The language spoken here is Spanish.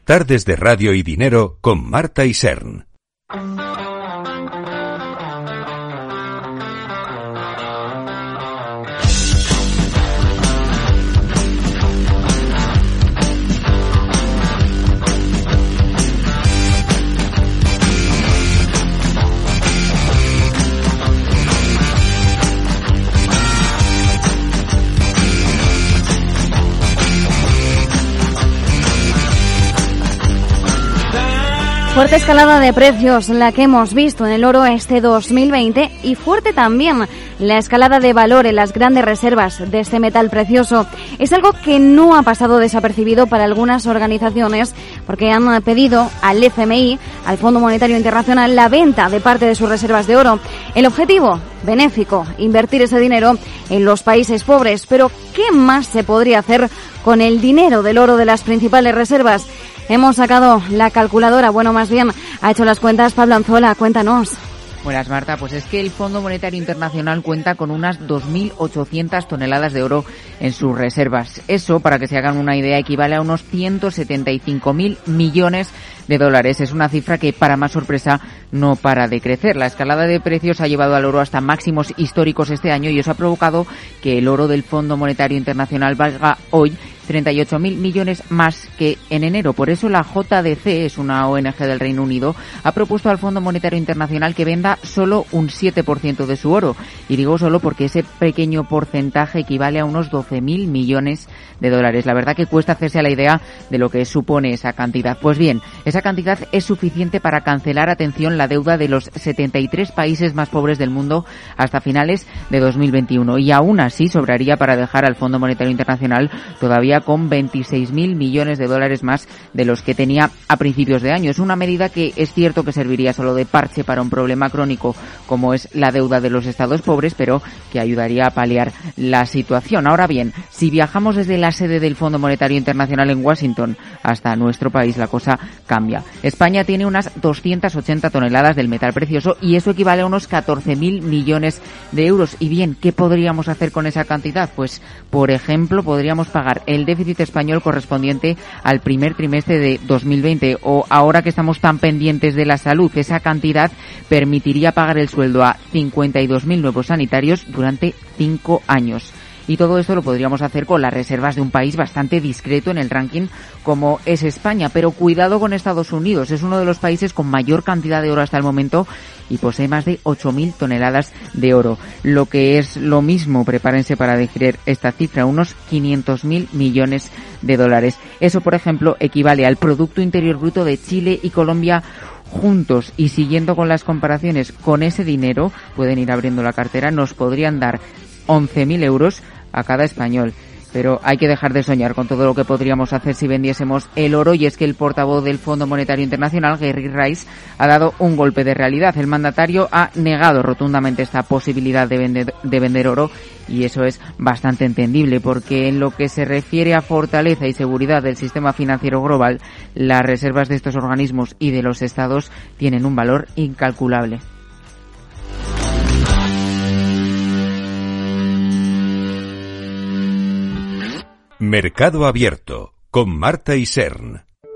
Tardes de Radio y Dinero con Marta Isern. Fuerte escalada de precios la que hemos visto en el oro este 2020 y fuerte también la escalada de valor en las grandes reservas de este metal precioso. Es algo que no ha pasado desapercibido para algunas organizaciones porque han pedido al FMI, al Fondo Monetario Internacional, la venta de parte de sus reservas de oro. El objetivo, benéfico, invertir ese dinero en los países pobres. Pero ¿qué más se podría hacer con el dinero del oro de las principales reservas? Hemos sacado la calculadora, bueno, más bien ha hecho las cuentas Pablo Anzola, cuéntanos. Buenas, Marta. Pues es que el Fondo Monetario Internacional cuenta con unas 2.800 toneladas de oro en sus reservas. Eso, para que se hagan una idea, equivale a unos 175.000 millones de dólares. Es una cifra que, para más sorpresa, no para de crecer. La escalada de precios ha llevado al oro hasta máximos históricos este año y eso ha provocado que el oro del Fondo Monetario Internacional valga hoy 38.000 millones más que en enero. Por eso la JDC, es una ONG del Reino Unido, ha propuesto al Fondo Monetario Internacional que venda solo un 7% de su oro. Y digo solo porque ese pequeño porcentaje equivale a unos 12.000 millones de dólares. La verdad que cuesta hacerse a la idea de lo que supone esa cantidad. Pues bien, esa cantidad es suficiente para cancelar, atención, la deuda de los 73 países más pobres del mundo hasta finales de 2021. Y aún así sobraría para dejar al Fondo Monetario Internacional todavía con 26.000 millones de dólares más de los que tenía a principios de año. Es una medida que es cierto que serviría solo de parche para un problema crónico como es la deuda de los estados pobres, pero que ayudaría a paliar la situación. Ahora bien, si viajamos desde la sede del Fondo Monetario Internacional en Washington hasta nuestro país, la cosa cambia. España tiene unas 280 toneladas del metal precioso y eso equivale a unos 14.000 millones de euros. Y bien, ¿qué podríamos hacer con esa cantidad? Pues, por ejemplo, podríamos pagar el déficit español correspondiente al primer trimestre de 2020 o ahora que estamos tan pendientes de la salud, esa cantidad permitiría pagar el sueldo a 52.000 nuevos sanitarios durante 5 años. Y todo esto lo podríamos hacer con las reservas de un país bastante discreto en el ranking como es España. Pero cuidado con Estados Unidos, es uno de los países con mayor cantidad de oro hasta el momento y posee más de 8.000 toneladas de oro. Lo que es lo mismo, prepárense para digerir esta cifra, unos 500.000 millones de dólares. Eso, por ejemplo, equivale al Producto Interior Bruto de Chile y Colombia juntos, y siguiendo con las comparaciones, con ese dinero, pueden ir abriendo la cartera, nos podrían dar 11.000 euros a cada español. Pero hay que dejar de soñar con todo lo que podríamos hacer si vendiésemos el oro, y es que el portavoz del Fondo Monetario Internacional, Gary Rice, ha dado un golpe de realidad. El mandatario ha negado rotundamente esta posibilidad de vender oro, y eso es bastante entendible, porque en lo que se refiere a fortaleza y seguridad del sistema financiero global, las reservas de estos organismos y de los estados tienen un valor incalculable. Mercado Abierto con Marta Isern.